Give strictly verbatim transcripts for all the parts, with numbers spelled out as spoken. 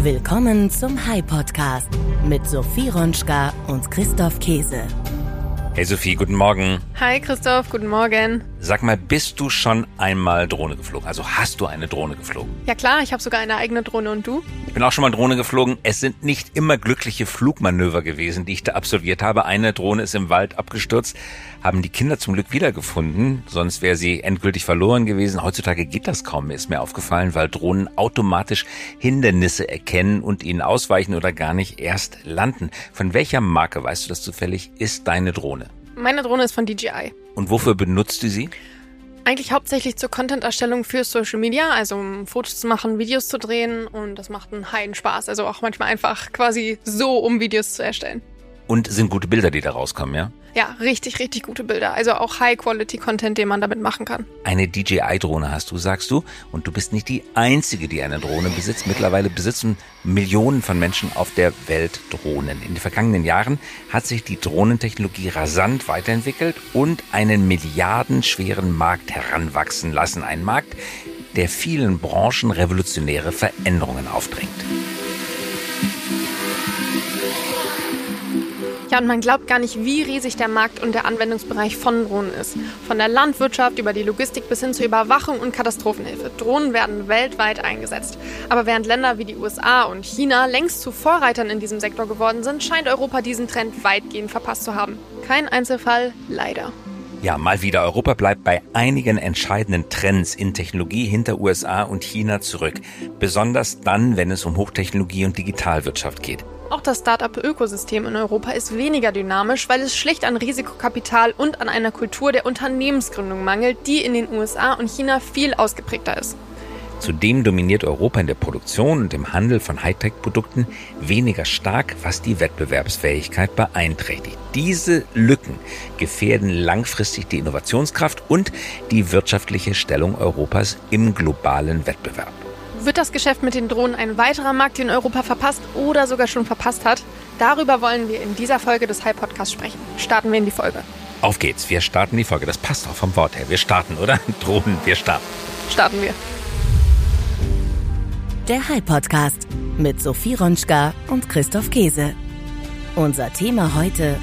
Willkommen zum Hi-Podcast mit Sophie Ronschka und Christoph Käse. Hey Sophie, guten Morgen. Hi Christoph, guten Morgen. Sag mal, bist du schon einmal Drohne geflogen? Also hast du eine Drohne geflogen? Ja klar, ich habe sogar eine eigene Drohne, und du? Ich bin auch schon mal Drohne geflogen. Es sind nicht immer glückliche Flugmanöver gewesen, die ich da absolviert habe. Eine Drohne ist im Wald abgestürzt, haben die Kinder zum Glück wiedergefunden, sonst wäre sie endgültig verloren gewesen. Heutzutage geht das kaum mehr, ist mir aufgefallen, weil Drohnen automatisch Hindernisse erkennen und ihnen ausweichen oder gar nicht erst landen. Von welcher Marke, weißt du das zufällig, ist deine Drohne? Meine Drohne ist von D J I. Und wofür benutzt du sie? Eigentlich hauptsächlich zur Content-Erstellung für Social Media, also um Fotos zu machen, Videos zu drehen, und das macht einen Heidenspaß. Also auch manchmal einfach quasi so, um Videos zu erstellen. Und sind gute Bilder, die da rauskommen, ja? Ja, richtig, richtig gute Bilder. Also auch High-Quality-Content, den man damit machen kann. Eine D J I-Drohne hast du, sagst du. Und du bist nicht die Einzige, die eine Drohne besitzt. Mittlerweile besitzen Millionen von Menschen auf der Welt Drohnen. In den vergangenen Jahren hat sich die Drohnentechnologie rasant weiterentwickelt und einen milliardenschweren Markt heranwachsen lassen. Ein Markt, der vielen Branchen revolutionäre Veränderungen aufdrängt. Ja, und man glaubt gar nicht, wie riesig der Markt und der Anwendungsbereich von Drohnen ist. Von der Landwirtschaft über die Logistik bis hin zur Überwachung und Katastrophenhilfe. Drohnen werden weltweit eingesetzt. Aber während Länder wie die U S A und China längst zu Vorreitern in diesem Sektor geworden sind, scheint Europa diesen Trend weitgehend verpasst zu haben. Kein Einzelfall, leider. Ja, mal wieder. Europa bleibt bei einigen entscheidenden Trends in Technologie hinter U S A und China zurück. Besonders dann, wenn es um Hochtechnologie und Digitalwirtschaft geht. Auch das Start-up-Ökosystem in Europa ist weniger dynamisch, weil es schlicht an Risikokapital und an einer Kultur der Unternehmensgründung mangelt, die in den U S A und China viel ausgeprägter ist. Zudem dominiert Europa in der Produktion und im Handel von Hightech-Produkten weniger stark, was die Wettbewerbsfähigkeit beeinträchtigt. Diese Lücken gefährden langfristig die Innovationskraft und die wirtschaftliche Stellung Europas im globalen Wettbewerb. Wird das Geschäft mit den Drohnen ein weiterer Markt, den Europa verpasst oder sogar schon verpasst hat? Darüber wollen wir in dieser Folge des Hi-Podcasts sprechen. Starten wir in die Folge. Auf geht's, wir starten die Folge. Das passt auch vom Wort her. Wir starten, oder? Drohnen, wir starten. Starten wir. Der Hi-Podcast mit Sophie Ronschka und Christoph Käse. Unser Thema heute: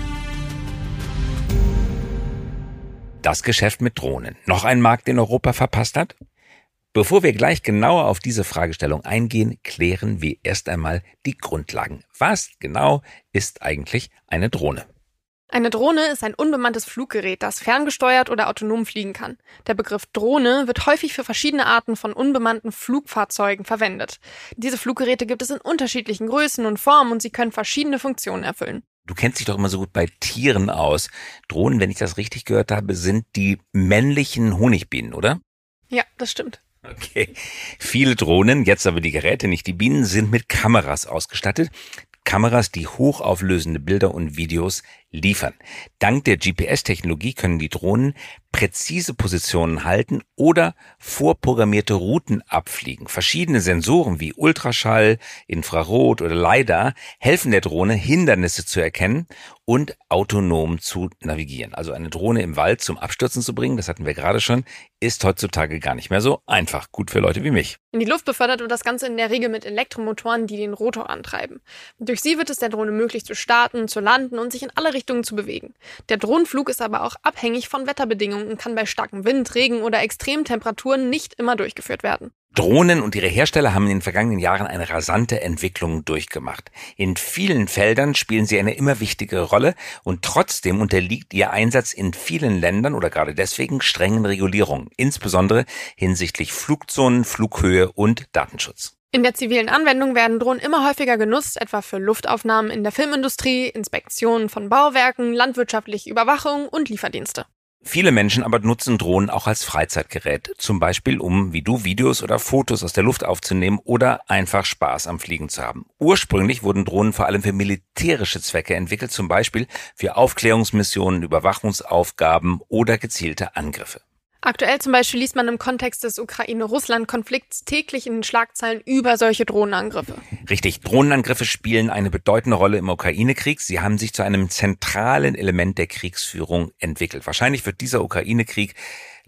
Das Geschäft mit Drohnen. Noch ein Markt, den Europa verpasst hat? Bevor wir gleich genauer auf diese Fragestellung eingehen, klären wir erst einmal die Grundlagen. Was genau ist eigentlich eine Drohne? Eine Drohne ist ein unbemanntes Fluggerät, das ferngesteuert oder autonom fliegen kann. Der Begriff Drohne wird häufig für verschiedene Arten von unbemannten Flugfahrzeugen verwendet. Diese Fluggeräte gibt es in unterschiedlichen Größen und Formen und sie können verschiedene Funktionen erfüllen. Du kennst dich doch immer so gut bei Tieren aus. Drohnen, wenn ich das richtig gehört habe, sind die männlichen Honigbienen, oder? Ja, das stimmt. Okay. Viele Drohnen, jetzt aber die Geräte, nicht die Bienen, sind mit Kameras ausgestattet. Kameras, die hochauflösende Bilder und Videos liefern. Dank der G P S-Technologie können die Drohnen präzise Positionen halten oder vorprogrammierte Routen abfliegen. Verschiedene Sensoren wie Ultraschall, Infrarot oder LiDAR helfen der Drohne, Hindernisse zu erkennen und autonom zu navigieren. Also eine Drohne im Wald zum Abstürzen zu bringen, das hatten wir gerade schon, ist heutzutage gar nicht mehr so einfach. Gut für Leute wie mich. In die Luft befördert wird das Ganze in der Regel mit Elektromotoren, die den Rotor antreiben. Durch sie wird es der Drohne möglich zu starten, zu landen und sich in alle Richtungen zu bewegen. Der Drohnenflug ist aber auch abhängig von Wetterbedingungen und kann bei starkem Wind, Regen oder extremen Temperaturen nicht immer durchgeführt werden. Drohnen und ihre Hersteller haben in den vergangenen Jahren eine rasante Entwicklung durchgemacht. In vielen Feldern spielen sie eine immer wichtigere Rolle und trotzdem unterliegt ihr Einsatz in vielen Ländern oder gerade deswegen strengen Regulierungen, insbesondere hinsichtlich Flugzonen, Flughöhe und Datenschutz. In der zivilen Anwendung werden Drohnen immer häufiger genutzt, etwa für Luftaufnahmen in der Filmindustrie, Inspektionen von Bauwerken, landwirtschaftliche Überwachung und Lieferdienste. Viele Menschen aber nutzen Drohnen auch als Freizeitgerät, zum Beispiel um, wie du, Videos oder Fotos aus der Luft aufzunehmen oder einfach Spaß am Fliegen zu haben. Ursprünglich wurden Drohnen vor allem für militärische Zwecke entwickelt, zum Beispiel für Aufklärungsmissionen, Überwachungsaufgaben oder gezielte Angriffe. Aktuell zum Beispiel liest man im Kontext des Ukraine-Russland-Konflikts täglich in den Schlagzeilen über solche Drohnenangriffe. Richtig, Drohnenangriffe spielen eine bedeutende Rolle im Ukraine-Krieg. Sie haben sich zu einem zentralen Element der Kriegsführung entwickelt. Wahrscheinlich wird dieser Ukraine-Krieg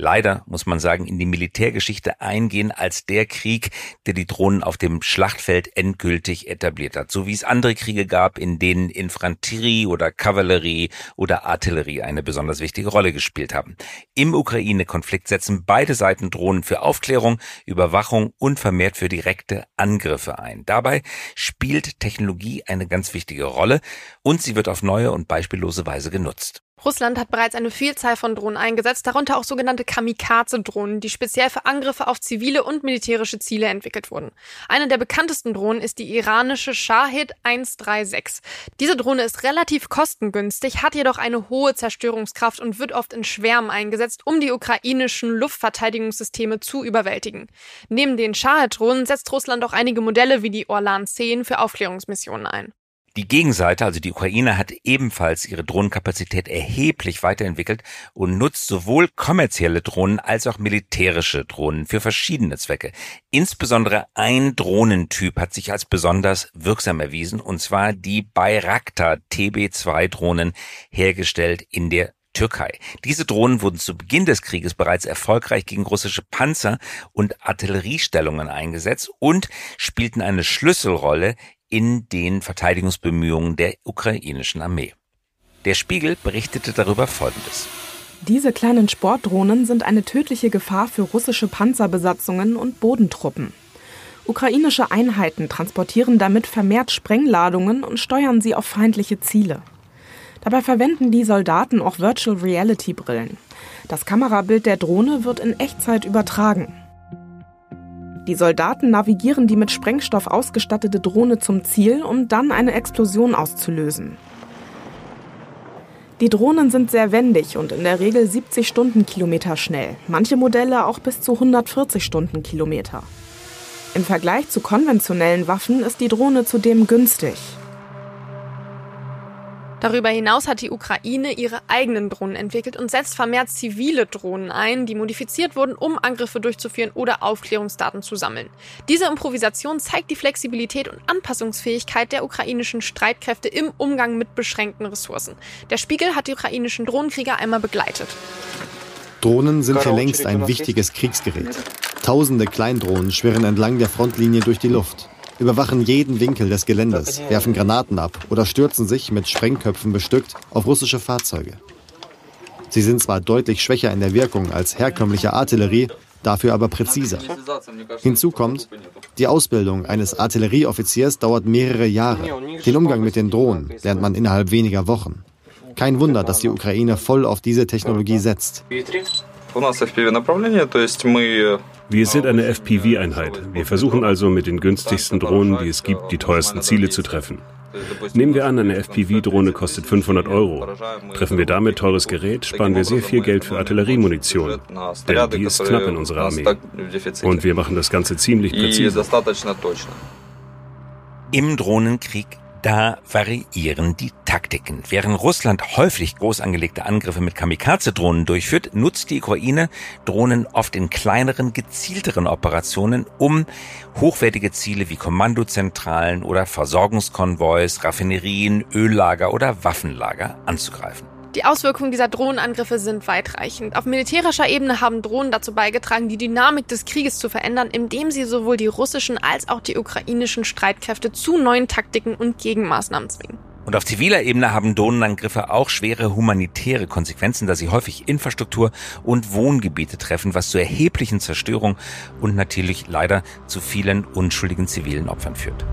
leider, muss man sagen, in die Militärgeschichte eingehen als der Krieg, der die Drohnen auf dem Schlachtfeld endgültig etabliert hat. So wie es andere Kriege gab, in denen Infanterie oder Kavallerie oder Artillerie eine besonders wichtige Rolle gespielt haben. Im Ukraine-Konflikt setzen beide Seiten Drohnen für Aufklärung, Überwachung und vermehrt für direkte Angriffe ein. Dabei spielt Technologie eine ganz wichtige Rolle und sie wird auf neue und beispiellose Weise genutzt. Russland hat bereits eine Vielzahl von Drohnen eingesetzt, darunter auch sogenannte Kamikaze-Drohnen, die speziell für Angriffe auf zivile und militärische Ziele entwickelt wurden. Eine der bekanntesten Drohnen ist die iranische Shahid eins drei sechs. Diese Drohne ist relativ kostengünstig, hat jedoch eine hohe Zerstörungskraft und wird oft in Schwärmen eingesetzt, um die ukrainischen Luftverteidigungssysteme zu überwältigen. Neben den Shahid-Drohnen setzt Russland auch einige Modelle wie die Orlan zehn für Aufklärungsmissionen ein. Die Gegenseite, also die Ukraine, hat ebenfalls ihre Drohnenkapazität erheblich weiterentwickelt und nutzt sowohl kommerzielle Drohnen als auch militärische Drohnen für verschiedene Zwecke. Insbesondere ein Drohnentyp hat sich als besonders wirksam erwiesen, und zwar die Bayraktar T B zwei Drohnen, hergestellt in der Türkei. Diese Drohnen wurden zu Beginn des Krieges bereits erfolgreich gegen russische Panzer- und Artilleriestellungen eingesetzt und spielten eine Schlüsselrolle in den Verteidigungsbemühungen der ukrainischen Armee. Der Spiegel berichtete darüber Folgendes. Diese kleinen Sportdrohnen sind eine tödliche Gefahr für russische Panzerbesatzungen und Bodentruppen. Ukrainische Einheiten transportieren damit vermehrt Sprengladungen und steuern sie auf feindliche Ziele. Dabei verwenden die Soldaten auch Virtual Reality Brillen. Das Kamerabild der Drohne wird in Echtzeit übertragen. Die Soldaten navigieren die mit Sprengstoff ausgestattete Drohne zum Ziel, um dann eine Explosion auszulösen. Die Drohnen sind sehr wendig und in der Regel siebzig Stundenkilometer schnell, manche Modelle auch bis zu hundertvierzig Stundenkilometer. Im Vergleich zu konventionellen Waffen ist die Drohne zudem günstig. Darüber hinaus hat die Ukraine ihre eigenen Drohnen entwickelt und setzt vermehrt zivile Drohnen ein, die modifiziert wurden, um Angriffe durchzuführen oder Aufklärungsdaten zu sammeln. Diese Improvisation zeigt die Flexibilität und Anpassungsfähigkeit der ukrainischen Streitkräfte im Umgang mit beschränkten Ressourcen. Der Spiegel hat die ukrainischen Drohnenkrieger einmal begleitet. Drohnen sind hier längst ein wichtiges Kriegsgerät. Tausende Kleindrohnen schwirren entlang der Frontlinie durch die Luft, überwachen jeden Winkel des Geländes, werfen Granaten ab oder stürzen sich mit Sprengköpfen bestückt auf russische Fahrzeuge. Sie sind zwar deutlich schwächer in der Wirkung als herkömmliche Artillerie, dafür aber präziser. Hinzu kommt, die Ausbildung eines Artillerieoffiziers dauert mehrere Jahre. Den Umgang mit den Drohnen lernt man innerhalb weniger Wochen. Kein Wunder, dass die Ukraine voll auf diese Technologie setzt. Wir sind eine F P V-Einheit. Wir versuchen also mit den günstigsten Drohnen, die es gibt, die teuersten Ziele zu treffen. Nehmen wir an, eine F P V-Drohne kostet fünfhundert Euro. Treffen wir damit teures Gerät, sparen wir sehr viel Geld für Artilleriemunition. Denn die ist knapp in unserer Armee. Und wir machen das Ganze ziemlich präzise. Im Drohnenkrieg, da variieren die Taktiken. Während Russland häufig groß angelegte Angriffe mit Kamikaze-Drohnen durchführt, nutzt die Ukraine Drohnen oft in kleineren, gezielteren Operationen, um hochwertige Ziele wie Kommandozentralen oder Versorgungskonvois, Raffinerien, Öllager oder Waffenlager anzugreifen. Die Auswirkungen dieser Drohnenangriffe sind weitreichend. Auf militärischer Ebene haben Drohnen dazu beigetragen, die Dynamik des Krieges zu verändern, indem sie sowohl die russischen als auch die ukrainischen Streitkräfte zu neuen Taktiken und Gegenmaßnahmen zwingen. Und auf ziviler Ebene haben Drohnenangriffe auch schwere humanitäre Konsequenzen, da sie häufig Infrastruktur und Wohngebiete treffen, was zu erheblichen Zerstörungen und natürlich leider zu vielen unschuldigen zivilen Opfern führt.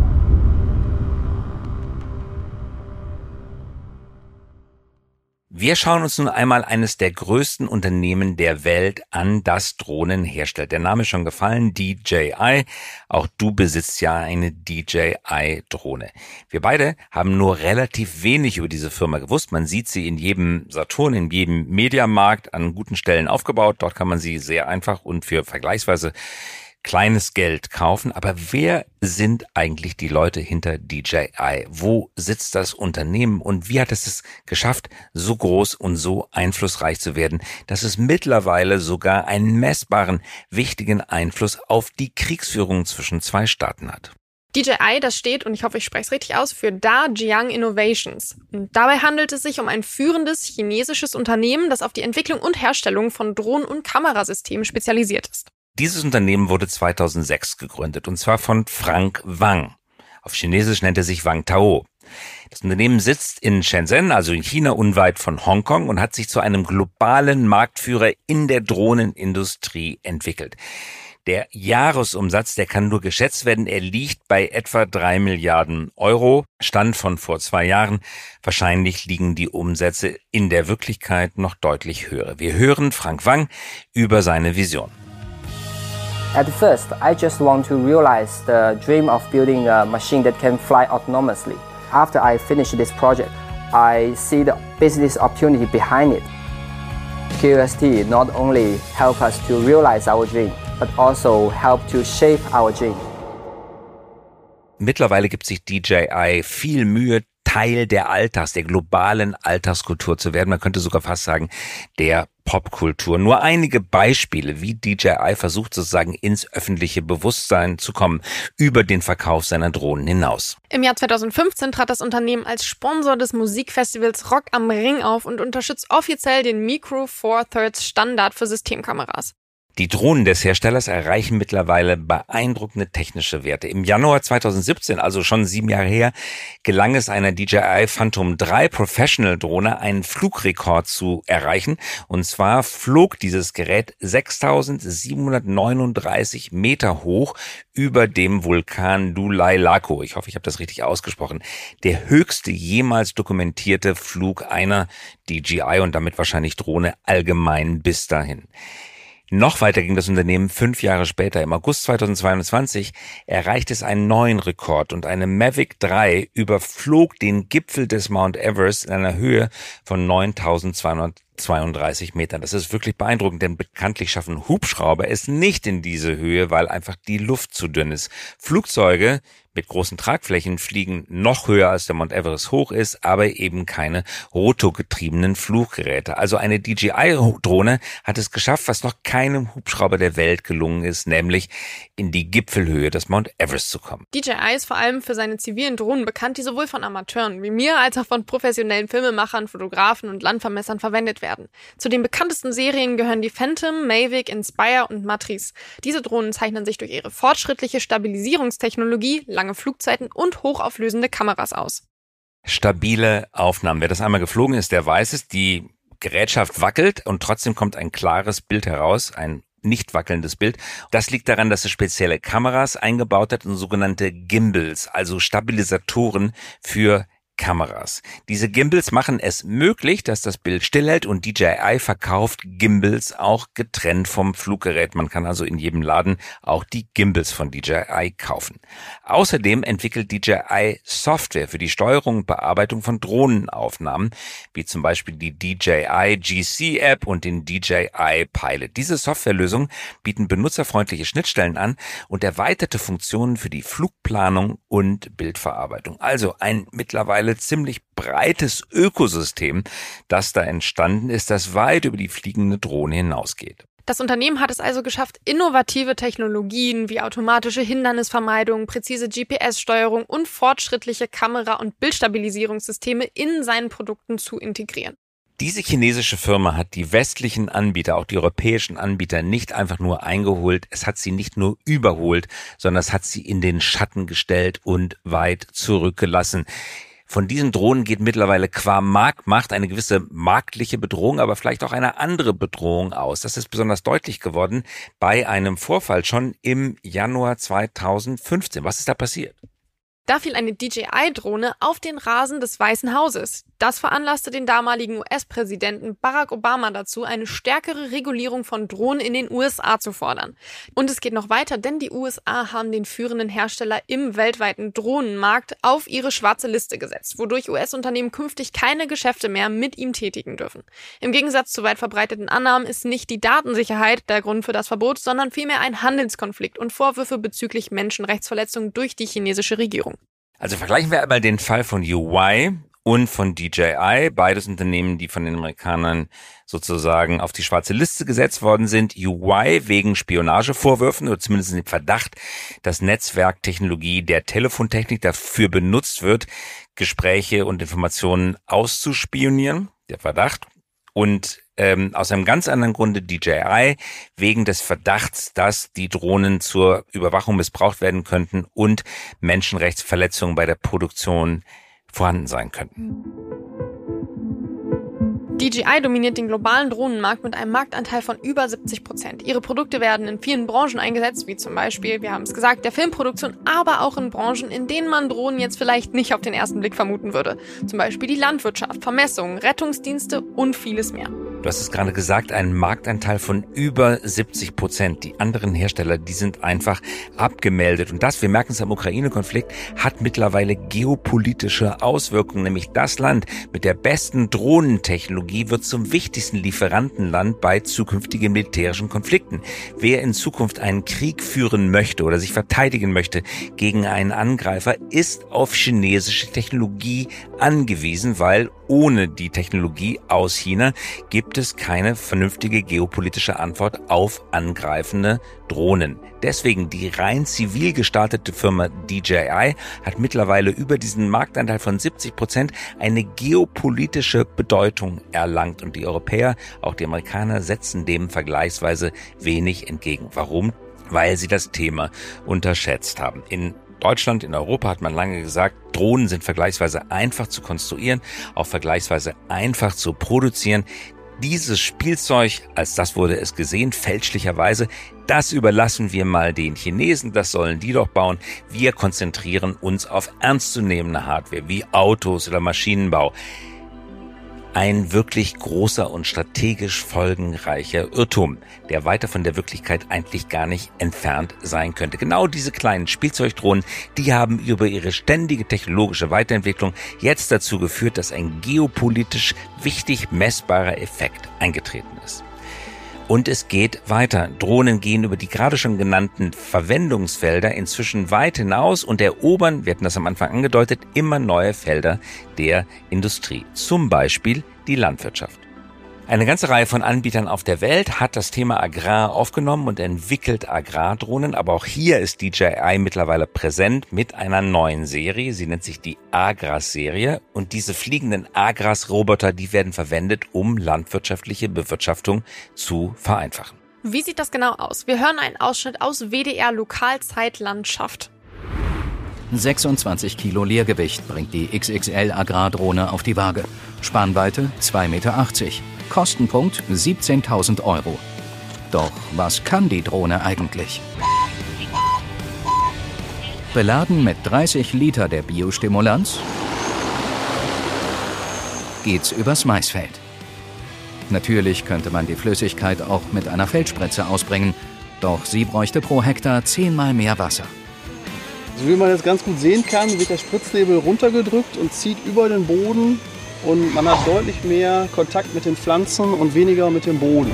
Wir schauen uns nun einmal eines der größten Unternehmen der Welt an, das Drohnen herstellt. Der Name ist schon gefallen, D J I. Auch du besitzt ja eine D J I-Drohne. Wir beide haben nur relativ wenig über diese Firma gewusst. Man sieht sie in jedem Saturn, in jedem Mediamarkt an guten Stellen aufgebaut. Dort kann man sie sehr einfach und für vergleichsweise kleines Geld kaufen. Aber wer sind eigentlich die Leute hinter D J I? Wo sitzt das Unternehmen und wie hat es es geschafft, so groß und so einflussreich zu werden, dass es mittlerweile sogar einen messbaren, wichtigen Einfluss auf die Kriegsführung zwischen zwei Staaten hat? D J I, das steht, und ich hoffe, ich spreche es richtig aus, für Dajiang Innovations. Und dabei handelt es sich um ein führendes chinesisches Unternehmen, das auf die Entwicklung und Herstellung von Drohnen- und Kamerasystemen spezialisiert ist. Dieses Unternehmen wurde zweitausendsechs gegründet, und zwar von Frank Wang. Auf Chinesisch nennt er sich Wang Tao. Das Unternehmen sitzt in Shenzhen, also in China, unweit von Hongkong, und hat sich zu einem globalen Marktführer in der Drohnenindustrie entwickelt. Der Jahresumsatz, der kann nur geschätzt werden, er liegt bei etwa drei Milliarden Euro, Stand von vor zwei Jahren. Wahrscheinlich liegen die Umsätze in der Wirklichkeit noch deutlich höher. Wir hören Frank Wang über seine Vision. At first, I just want to realize the dream of building a machine that can fly autonomously. After I finish this project, I see the business opportunity behind it. Q S T not only help us to realize our dream, but also help to shape our dream. Mittlerweile gibt sich D J I viel Mühe, Teil der Alltags, der globalen Alltagskultur zu werden. Man könnte sogar fast sagen, der Popkultur. Nur einige Beispiele, wie D J I versucht, sozusagen ins öffentliche Bewusstsein zu kommen, über den Verkauf seiner Drohnen hinaus. Im Jahr zweitausendfünfzehn trat das Unternehmen als Sponsor des Musikfestivals Rock am Ring auf und unterstützt offiziell den Micro Four Thirds Standard für Systemkameras. Die Drohnen des Herstellers erreichen mittlerweile beeindruckende technische Werte. Im Januar zweitausendsiebzehn, also schon sieben Jahre her, gelang es einer D J I Phantom drei Professional Drohne, einen Flugrekord zu erreichen. Und zwar flog dieses Gerät sechstausendsiebenhundertneununddreißig Meter hoch über dem Vulkan Lulai Lako. Ich hoffe, ich habe das richtig ausgesprochen. Der höchste jemals dokumentierte Flug einer D J I und damit wahrscheinlich Drohne allgemein bis dahin. Noch weiter ging das Unternehmen fünf Jahre später. Im August zweitausendzweiundzwanzig erreichte es einen neuen Rekord und eine Mavic drei überflog den Gipfel des Mount Everest in einer Höhe von neuntausendzweihundertzweiunddreißig Metern. Das ist wirklich beeindruckend, denn bekanntlich schaffen Hubschrauber es nicht in diese Höhe, weil einfach die Luft zu dünn ist. Flugzeuge mit großen Tragflächen fliegen noch höher, als der Mount Everest hoch ist, aber eben keine rotorgetriebenen Fluggeräte. Also eine D J I-Drohne hat es geschafft, was noch keinem Hubschrauber der Welt gelungen ist, nämlich in die Gipfelhöhe des Mount Everest zu kommen. D J I ist vor allem für seine zivilen Drohnen bekannt, die sowohl von Amateuren wie mir als auch von professionellen Filmemachern, Fotografen und Landvermessern verwendet werden. Zu den bekanntesten Serien gehören die Phantom, Mavic, Inspire und Matrice. Diese Drohnen zeichnen sich durch ihre fortschrittliche Stabilisierungstechnologie, lange Flugzeiten und hochauflösende Kameras aus. Stabile Aufnahmen. Wer das einmal geflogen ist, der weiß es. Die Gerätschaft wackelt und trotzdem kommt ein klares Bild heraus, ein nicht wackelndes Bild. Das liegt daran, dass es spezielle Kameras eingebaut hat und sogenannte Gimbals, also Stabilisatoren für Kameras. Diese Gimbals machen es möglich, dass das Bild stillhält, und D J I verkauft Gimbals auch getrennt vom Fluggerät. Man kann also in jedem Laden auch die Gimbals von D J I kaufen. Außerdem entwickelt D J I Software für die Steuerung und Bearbeitung von Drohnenaufnahmen, wie zum Beispiel die D J I G C App und den D J I Pilot. Diese Softwarelösungen bieten benutzerfreundliche Schnittstellen an und erweiterte Funktionen für die Flugplanung und Bildverarbeitung. Also ein mittlerweile ziemlich breites Ökosystem, das da entstanden ist, das weit über die fliegende Drohne hinausgeht. Das Unternehmen hat es also geschafft, innovative Technologien wie automatische Hindernisvermeidung, präzise G P S-Steuerung und fortschrittliche Kamera- und Bildstabilisierungssysteme in seinen Produkten zu integrieren. Diese chinesische Firma hat die westlichen Anbieter, auch die europäischen Anbieter, nicht einfach nur eingeholt, es hat sie nicht nur überholt, sondern es hat sie in den Schatten gestellt und weit zurückgelassen. Von diesen Drohnen geht mittlerweile qua Marktmacht eine gewisse marktliche Bedrohung, aber vielleicht auch eine andere Bedrohung aus. Das ist besonders deutlich geworden bei einem Vorfall schon im Januar zweitausendfünfzehn. Was ist da passiert? Da fiel eine D J I-Drohne auf den Rasen des Weißen Hauses. Das veranlasste den damaligen U S-Präsidenten Barack Obama dazu, eine stärkere Regulierung von Drohnen in den U S A zu fordern. Und es geht noch weiter, denn die U S A haben den führenden Hersteller im weltweiten Drohnenmarkt auf ihre schwarze Liste gesetzt, wodurch U S-Unternehmen künftig keine Geschäfte mehr mit ihm tätigen dürfen. Im Gegensatz zu weit verbreiteten Annahmen ist nicht die Datensicherheit der Grund für das Verbot, sondern vielmehr ein Handelskonflikt und Vorwürfe bezüglich Menschenrechtsverletzungen durch die chinesische Regierung. Also vergleichen wir einmal den Fall von Huawei und von D J I, beides Unternehmen, die von den Amerikanern sozusagen auf die schwarze Liste gesetzt worden sind. U Y wegen Spionagevorwürfen oder zumindest den Verdacht, dass Netzwerktechnologie der Telefontechnik dafür benutzt wird, Gespräche und Informationen auszuspionieren. Der Verdacht. Und ähm, aus einem ganz anderen Grunde D J I wegen des Verdachts, dass die Drohnen zur Überwachung missbraucht werden könnten und Menschenrechtsverletzungen bei der Produktion vorhanden sein könnten. D J I dominiert den globalen Drohnenmarkt mit einem Marktanteil von über siebzig Prozent. Ihre Produkte werden in vielen Branchen eingesetzt, wie zum Beispiel, wir haben es gesagt, der Filmproduktion, aber auch in Branchen, in denen man Drohnen jetzt vielleicht nicht auf den ersten Blick vermuten würde. Zum Beispiel die Landwirtschaft, Vermessungen, Rettungsdienste und vieles mehr. Du hast es gerade gesagt, ein Marktanteil von über siebzig Prozent. Die anderen Hersteller, die sind einfach abgemeldet. Und das, wir merken es am Ukraine-Konflikt, hat mittlerweile geopolitische Auswirkungen. Nämlich das Land mit der besten Drohnentechnologie wird zum wichtigsten Lieferantenland bei zukünftigen militärischen Konflikten. Wer in Zukunft einen Krieg führen möchte oder sich verteidigen möchte gegen einen Angreifer, ist auf chinesische Technologie angewiesen, weil ohne die Technologie aus China gibt es keine vernünftige geopolitische Antwort auf angreifende Drohnen. Deswegen die rein zivil gestartete Firma D J I hat mittlerweile über diesen Marktanteil von siebzig Prozent eine geopolitische Bedeutung erlangt. Und die Europäer, auch die Amerikaner, setzen dem vergleichsweise wenig entgegen. Warum? Weil sie das Thema unterschätzt haben. In Deutschland, in Europa hat man lange gesagt, Drohnen sind vergleichsweise einfach zu konstruieren, auch vergleichsweise einfach zu produzieren. Dieses Spielzeug, als das wurde es gesehen, fälschlicherweise, das überlassen wir mal den Chinesen, das sollen die doch bauen. Wir konzentrieren uns auf ernstzunehmende Hardware wie Autos oder Maschinenbau. Ein wirklich großer und strategisch folgenreicher Irrtum, der weiter von der Wirklichkeit eigentlich gar nicht entfernt sein könnte. Genau diese kleinen Spielzeugdrohnen, die haben über ihre ständige technologische Weiterentwicklung jetzt dazu geführt, dass ein geopolitisch wichtig messbarer Effekt eingetreten ist. Und es geht weiter. Drohnen gehen über die gerade schon genannten Verwendungsfelder inzwischen weit hinaus und erobern, wir hatten das am Anfang angedeutet, immer neue Felder der Industrie. Zum Beispiel die Landwirtschaft. Eine ganze Reihe von Anbietern auf der Welt hat das Thema Agrar aufgenommen und entwickelt Agrardrohnen. Aber auch hier ist D J I mittlerweile präsent mit einer neuen Serie. Sie nennt sich die Agras-Serie. Und diese fliegenden Agras-Roboter, die werden verwendet, um landwirtschaftliche Bewirtschaftung zu vereinfachen. Wie sieht das genau aus? Wir hören einen Ausschnitt aus W D R Lokalzeit Landschaft. sechsundzwanzig Kilo Leergewicht bringt die X X L-Agrardrohne auf die Waage. Spannweite zwei Meter achtzig. Kostenpunkt siebzehntausend Euro. Doch was kann die Drohne eigentlich? Beladen mit dreißig Liter der Biostimulanz geht's übers Maisfeld. Natürlich könnte man die Flüssigkeit auch mit einer Feldspritze ausbringen, doch sie bräuchte pro Hektar zehnmal mehr Wasser. So wie man jetzt ganz gut sehen kann, wird der Spritznebel runtergedrückt und zieht über den Boden und man hat deutlich mehr Kontakt mit den Pflanzen und weniger mit dem Boden.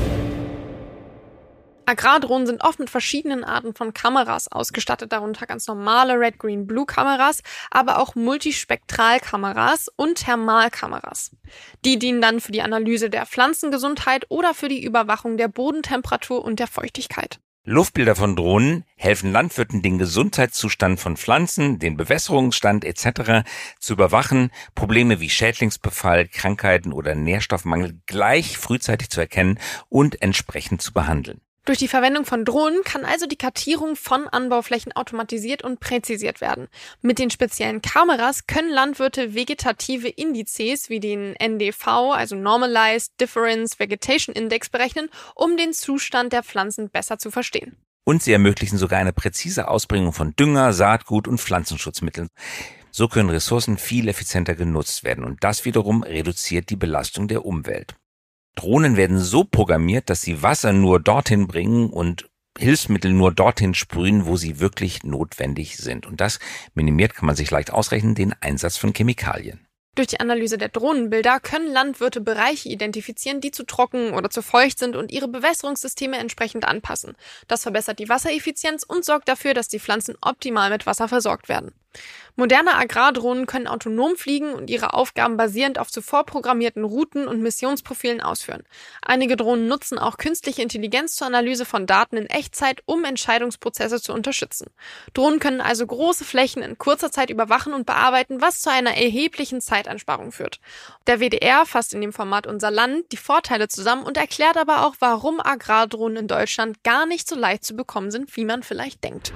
Agrardrohnen sind oft mit verschiedenen Arten von Kameras ausgestattet, darunter ganz normale Red-Green-Blue-Kameras, aber auch Multispektralkameras und Thermalkameras. Die dienen dann für die Analyse der Pflanzengesundheit oder für die Überwachung der Bodentemperatur und der Feuchtigkeit. Luftbilder von Drohnen helfen Landwirten, den Gesundheitszustand von Pflanzen, den Bewässerungsstand et cetera zu überwachen, Probleme wie Schädlingsbefall, Krankheiten oder Nährstoffmangel gleich frühzeitig zu erkennen und entsprechend zu behandeln. Durch die Verwendung von Drohnen kann also die Kartierung von Anbauflächen automatisiert und präzisiert werden. Mit den speziellen Kameras können Landwirte vegetative Indizes wie den N D V, also Normalized Difference Vegetation Index, berechnen, um den Zustand der Pflanzen besser zu verstehen. Und sie ermöglichen sogar eine präzise Ausbringung von Dünger, Saatgut und Pflanzenschutzmitteln. So können Ressourcen viel effizienter genutzt werden und das wiederum reduziert die Belastung der Umwelt. Drohnen werden so programmiert, dass sie Wasser nur dorthin bringen und Hilfsmittel nur dorthin sprühen, wo sie wirklich notwendig sind. Und das minimiert, kann man sich leicht ausrechnen, den Einsatz von Chemikalien. Durch die Analyse der Drohnenbilder können Landwirte Bereiche identifizieren, die zu trocken oder zu feucht sind und ihre Bewässerungssysteme entsprechend anpassen. Das verbessert die Wassereffizienz und sorgt dafür, dass die Pflanzen optimal mit Wasser versorgt werden. Moderne Agrardrohnen können autonom fliegen und ihre Aufgaben basierend auf zuvor programmierten Routen und Missionsprofilen ausführen. Einige Drohnen nutzen auch künstliche Intelligenz zur Analyse von Daten in Echtzeit, um Entscheidungsprozesse zu unterstützen. Drohnen können also große Flächen in kurzer Zeit überwachen und bearbeiten, was zu einer erheblichen Zeiteinsparung führt. Der W D R fasst in dem Format Unser Land die Vorteile zusammen und erklärt aber auch, warum Agrardrohnen in Deutschland gar nicht so leicht zu bekommen sind, wie man vielleicht denkt.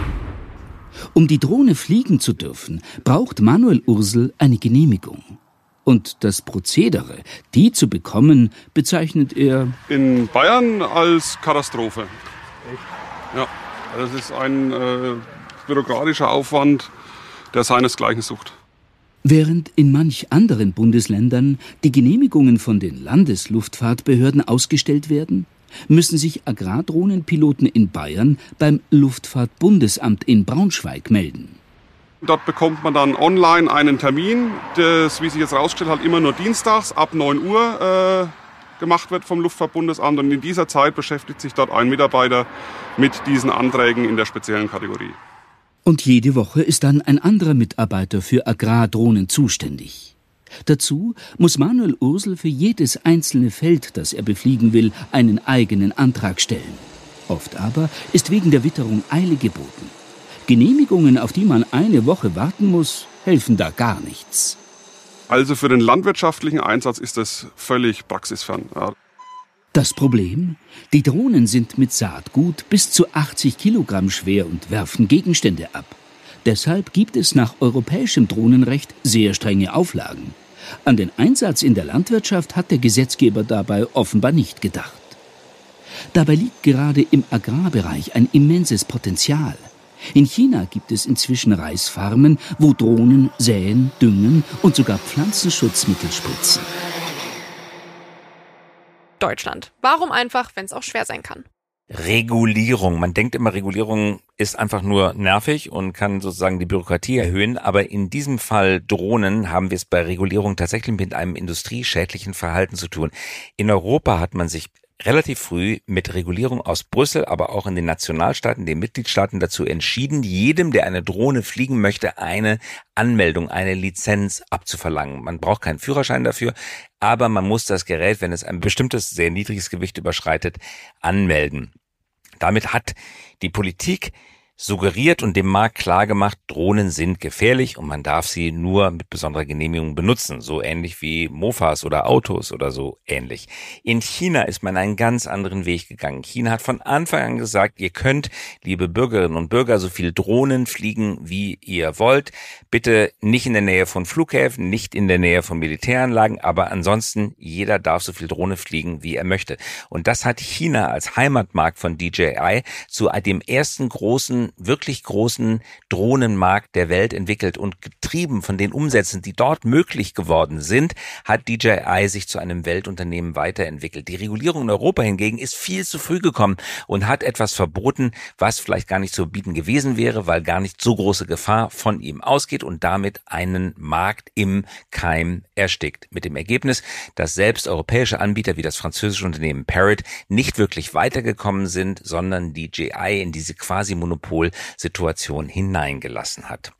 Um die Drohne fliegen zu dürfen, braucht Manuel Ursel eine Genehmigung. Und das Prozedere, die zu bekommen, bezeichnet er in Bayern als Katastrophe. Ja, das ist ein äh, bürokratischer Aufwand, der seinesgleichen sucht. Während in manch anderen Bundesländern die Genehmigungen von den Landesluftfahrtbehörden ausgestellt werden, müssen sich Agrardrohnenpiloten in Bayern beim Luftfahrtbundesamt in Braunschweig melden. Dort bekommt man dann online einen Termin, das, wie sich jetzt herausgestellt hat, immer nur dienstags ab neun Uhr äh, gemacht wird vom Luftfahrtbundesamt. Und in dieser Zeit beschäftigt sich dort ein Mitarbeiter mit diesen Anträgen in der speziellen Kategorie. Und jede Woche ist dann ein anderer Mitarbeiter für Agrardrohnen zuständig. Dazu muss Manuel Ursel für jedes einzelne Feld, das er befliegen will, einen eigenen Antrag stellen. Oft aber ist wegen der Witterung Eile geboten. Genehmigungen, auf die man eine Woche warten muss, helfen da gar nichts. Also für den landwirtschaftlichen Einsatz ist das völlig praxisfern. Ja. Das Problem? Die Drohnen sind mit Saatgut bis zu achtzig Kilogramm schwer und werfen Gegenstände ab. Deshalb gibt es nach europäischem Drohnenrecht sehr strenge Auflagen. An den Einsatz in der Landwirtschaft hat der Gesetzgeber dabei offenbar nicht gedacht. Dabei liegt gerade im Agrarbereich ein immenses Potenzial. In China gibt es inzwischen Reisfarmen, wo Drohnen säen, düngen und sogar Pflanzenschutzmittel spritzen. Deutschland. Warum einfach, wenn es auch schwer sein kann? Regulierung. Man denkt immer, Regulierung ist einfach nur nervig und kann sozusagen die Bürokratie erhöhen. Aber in diesem Fall Drohnen haben wir es bei Regulierung tatsächlich mit einem industrieschädlichen Verhalten zu tun. In Europa hat man sich relativ früh mit Regulierung aus Brüssel, aber auch in den Nationalstaaten, den Mitgliedstaaten dazu entschieden, jedem, der eine Drohne fliegen möchte, eine Anmeldung, eine Lizenz abzuverlangen. Man braucht keinen Führerschein dafür, aber man muss das Gerät, wenn es ein bestimmtes, sehr niedriges Gewicht überschreitet, anmelden. Damit hat die Politik suggeriert und dem Markt klargemacht, Drohnen sind gefährlich und man darf sie nur mit besonderer Genehmigung benutzen, so ähnlich wie Mofas oder Autos oder so ähnlich. In China ist man einen ganz anderen Weg gegangen. China hat von Anfang an gesagt, ihr könnt, liebe Bürgerinnen und Bürger, so viel Drohnen fliegen, wie ihr wollt. Bitte nicht in der Nähe von Flughäfen, nicht in der Nähe von Militäranlagen, aber ansonsten jeder darf so viel Drohne fliegen, wie er möchte. Und das hat China als Heimatmarkt von D J I zu dem ersten großen wirklich großen Drohnenmarkt der Welt entwickelt und getrieben von den Umsätzen, die dort möglich geworden sind, hat D J I sich zu einem Weltunternehmen weiterentwickelt. Die Regulierung in Europa hingegen ist viel zu früh gekommen und hat etwas verboten, was vielleicht gar nicht zu bieten gewesen wäre, weil gar nicht so große Gefahr von ihm ausgeht und damit einen Markt im Keim erstickt. Mit dem Ergebnis, dass selbst europäische Anbieter wie das französische Unternehmen Parrot nicht wirklich weitergekommen sind, sondern D J I in diese quasi Monopol Situation hineingelassen hat.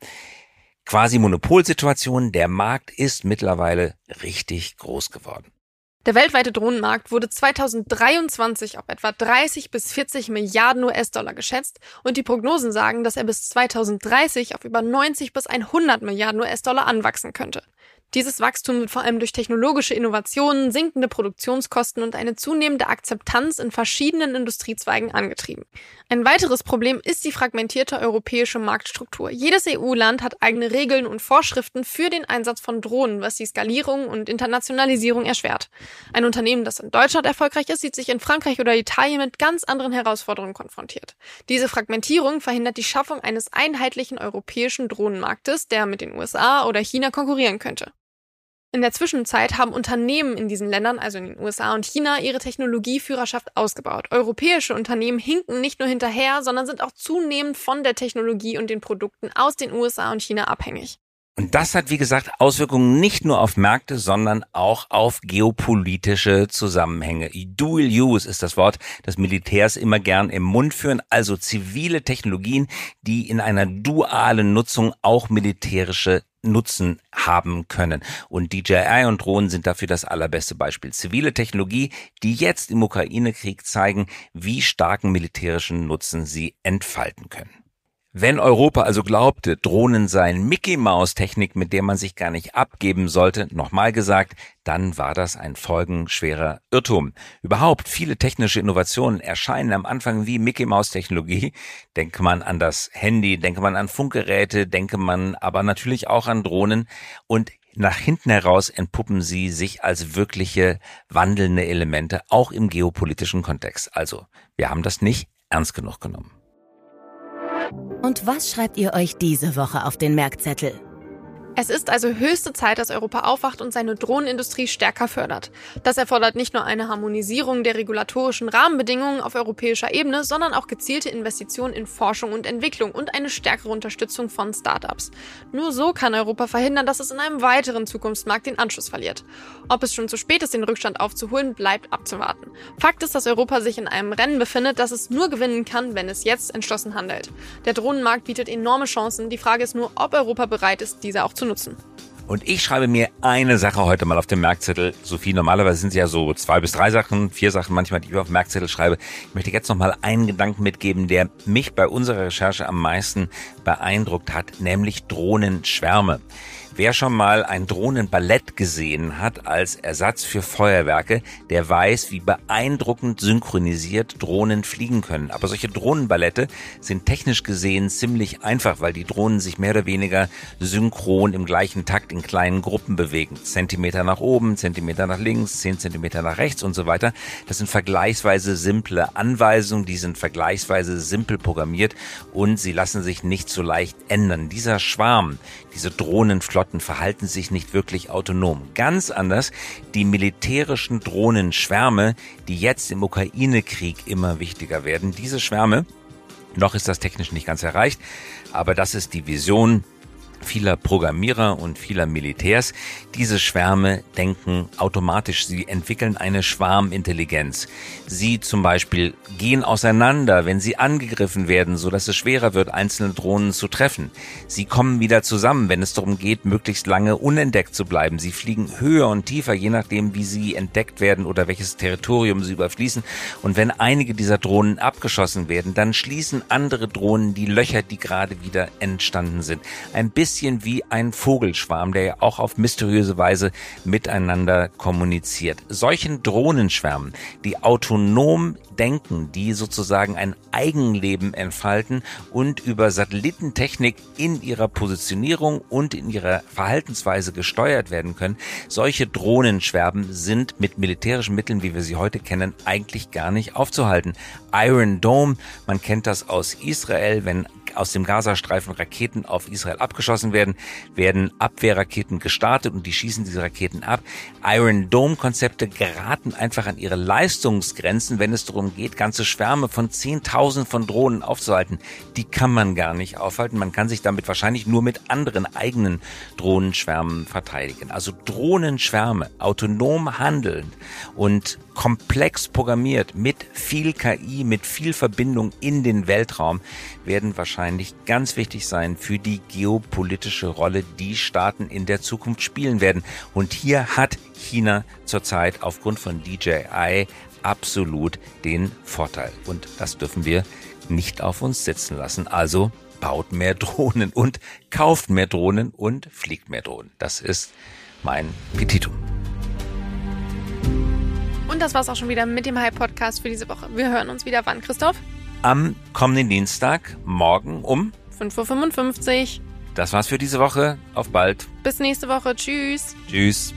Quasi Monopolsituation, der Markt ist mittlerweile richtig groß geworden. Der weltweite Drohnenmarkt wurde zweitausenddreiundzwanzig auf etwa dreißig bis vierzig Milliarden U S-Dollar geschätzt und die Prognosen sagen, dass er bis zweitausenddreißig auf über neunzig bis hundert Milliarden U S-Dollar anwachsen könnte. Dieses Wachstum wird vor allem durch technologische Innovationen, sinkende Produktionskosten und eine zunehmende Akzeptanz in verschiedenen Industriezweigen angetrieben. Ein weiteres Problem ist die fragmentierte europäische Marktstruktur. Jedes E U-Land hat eigene Regeln und Vorschriften für den Einsatz von Drohnen, was die Skalierung und Internationalisierung erschwert. Ein Unternehmen, das in Deutschland erfolgreich ist, sieht sich in Frankreich oder Italien mit ganz anderen Herausforderungen konfrontiert. Diese Fragmentierung verhindert die Schaffung eines einheitlichen europäischen Drohnenmarktes, der mit den U S A oder China konkurrieren könnte. In der Zwischenzeit haben Unternehmen in diesen Ländern, also in den U S A und China, ihre Technologieführerschaft ausgebaut. Europäische Unternehmen hinken nicht nur hinterher, sondern sind auch zunehmend von der Technologie und den Produkten aus den U S A und China abhängig. Und das hat, wie gesagt, Auswirkungen nicht nur auf Märkte, sondern auch auf geopolitische Zusammenhänge. Dual Use ist das Wort, das Militärs immer gern im Mund führen, also zivile Technologien, die in einer dualen Nutzung auch militärische Nutzen haben können. Und D J I und Drohnen sind dafür das allerbeste Beispiel. Zivile Technologie, die jetzt im Ukraine-Krieg zeigen, wie starken militärischen Nutzen sie entfalten können. Wenn Europa also glaubte, Drohnen seien Mickey-Maus-Technik, mit der man sich gar nicht abgeben sollte, nochmal gesagt, dann war das ein folgenschwerer Irrtum. Überhaupt, viele technische Innovationen erscheinen am Anfang wie Mickey-Maus-Technologie. Denke man an das Handy, denke man an Funkgeräte, denke man aber natürlich auch an Drohnen. Und nach hinten heraus entpuppen sie sich als wirkliche wandelnde Elemente, auch im geopolitischen Kontext. Also, wir haben das nicht ernst genug genommen. Und was schreibt ihr euch diese Woche auf den Merkzettel? Es ist also höchste Zeit, dass Europa aufwacht und seine Drohnenindustrie stärker fördert. Das erfordert nicht nur eine Harmonisierung der regulatorischen Rahmenbedingungen auf europäischer Ebene, sondern auch gezielte Investitionen in Forschung und Entwicklung und eine stärkere Unterstützung von Startups. Nur so kann Europa verhindern, dass es in einem weiteren Zukunftsmarkt den Anschluss verliert. Ob es schon zu spät ist, den Rückstand aufzuholen, bleibt abzuwarten. Fakt ist, dass Europa sich in einem Rennen befindet, das es nur gewinnen kann, wenn es jetzt entschlossen handelt. Der Drohnenmarkt bietet enorme Chancen. Die Frage ist nur, ob Europa bereit ist, diese auch zu nutzen. Und ich schreibe mir eine Sache heute mal auf dem Merkzettel. Sophie, normalerweise sind es ja so zwei bis drei Sachen, vier Sachen manchmal, die ich auf dem Merkzettel schreibe. Ich möchte jetzt noch mal einen Gedanken mitgeben, der mich bei unserer Recherche am meisten beeindruckt hat, nämlich Drohnenschwärme. Wer schon mal ein Drohnenballett gesehen hat als Ersatz für Feuerwerke, der weiß, wie beeindruckend synchronisiert Drohnen fliegen können. Aber solche Drohnenballette sind technisch gesehen ziemlich einfach, weil die Drohnen sich mehr oder weniger synchron im gleichen Takt in kleinen Gruppen bewegen. Zentimeter nach oben, Zentimeter nach links, zehn Zentimeter nach rechts und so weiter. Das sind vergleichsweise simple Anweisungen, die sind vergleichsweise simpel programmiert und sie lassen sich nicht so leicht ändern. Dieser Schwarm, diese Drohnenflotte, verhalten sich nicht wirklich autonom. Ganz anders die militärischen Drohnenschwärme, die jetzt im Ukraine-Krieg immer wichtiger werden. Diese Schwärme, noch ist das technisch nicht ganz erreicht, aber das ist die Vision vieler Programmierer und vieler Militärs. Diese Schwärme denken automatisch, sie entwickeln eine Schwarmintelligenz. Sie zum Beispiel gehen auseinander, wenn sie angegriffen werden, sodass es schwerer wird, einzelne Drohnen zu treffen. Sie kommen wieder zusammen, wenn es darum geht, möglichst lange unentdeckt zu bleiben. Sie fliegen höher und tiefer, je nachdem, wie sie entdeckt werden oder welches Territorium sie überfließen. Und wenn einige dieser Drohnen abgeschossen werden, dann schließen andere Drohnen die Löcher, die gerade wieder entstanden sind. Ein bisschen bisschen wie ein Vogelschwarm, der ja auch auf mysteriöse Weise miteinander kommuniziert. Solchen Drohnenschwärmen, die autonom denken, die sozusagen ein Eigenleben entfalten und über Satellitentechnik in ihrer Positionierung und in ihrer Verhaltensweise gesteuert werden können, solche Drohnenschwärmen sind mit militärischen Mitteln, wie wir sie heute kennen, eigentlich gar nicht aufzuhalten. Iron Dome, man kennt das aus Israel, wenn aus dem Gazastreifen Raketen auf Israel abgeschossen werden, werden Abwehrraketen gestartet und die schießen diese Raketen ab. Iron Dome Konzepte geraten einfach an ihre Leistungsgrenzen, wenn es darum geht, ganze Schwärme von zehntausend von Drohnen aufzuhalten. Die kann man gar nicht aufhalten. Man kann sich damit wahrscheinlich nur mit anderen eigenen Drohnenschwärmen verteidigen. Also Drohnenschwärme, autonom handelnd und komplex programmiert mit viel K I, mit viel Verbindung in den Weltraum, werden wahrscheinlich ganz wichtig sein für die geopolitische Rolle, die Staaten in der Zukunft spielen werden. Und hier hat China zurzeit aufgrund von D J I absolut den Vorteil. Und das dürfen wir nicht auf uns sitzen lassen. Also baut mehr Drohnen und kauft mehr Drohnen und fliegt mehr Drohnen. Das ist mein Petitum. Und das war's auch schon wieder mit dem Hype-Podcast für diese Woche. Wir hören uns wieder wann, Christoph? Am kommenden Dienstag, morgen um fünf Uhr fünfundfünfzig. Das war's für diese Woche. Auf bald. Bis nächste Woche. Tschüss. Tschüss.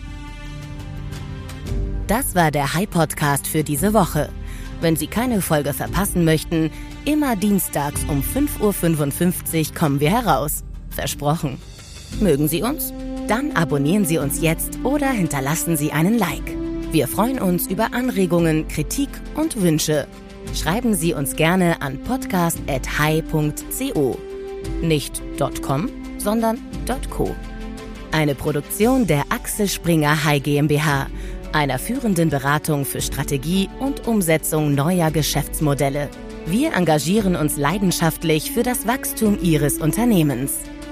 Das war der Hype-Podcast für diese Woche. Wenn Sie keine Folge verpassen möchten, immer dienstags um fünf Uhr fünfundfünfzig kommen wir heraus. Versprochen. Mögen Sie uns? Dann abonnieren Sie uns jetzt oder hinterlassen Sie einen Like. Wir freuen uns über Anregungen, Kritik und Wünsche. Schreiben Sie uns gerne an podcast at hi punkt co. Nicht .com, sondern .co. Eine Produktion der Axel Springer High GmbH, einer führenden Beratung für Strategie und Umsetzung neuer Geschäftsmodelle. Wir engagieren uns leidenschaftlich für das Wachstum Ihres Unternehmens.